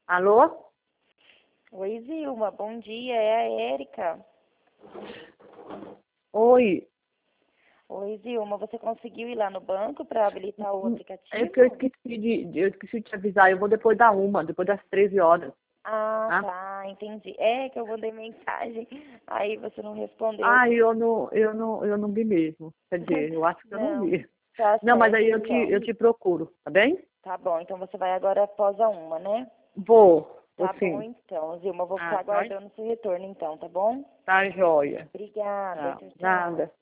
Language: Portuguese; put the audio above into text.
Alô? Oi, Zilma, bom dia, é a Érica. Oi. Oi, Zilma, você conseguiu ir lá no banco para habilitar o É aplicativo? que eu esqueci de te avisar. Eu vou depois depois das 13 horas. Ah, Tá? tá, entendi. É que eu mandei mensagem, aí você não respondeu. Ah, eu não vi mesmo. Quer dizer, eu acho que eu não Não, vi. tá Não, mas certo, aí então. eu te procuro, tá bem? Tá bom, então você vai agora após a 1, né? Vou Tá bom, sim. então, Zilma, eu vou ficar Ah, tá, aguardando seu retorno, então, tá bom? tá joia. Obrigada, Tá, tchau, tchau. nada.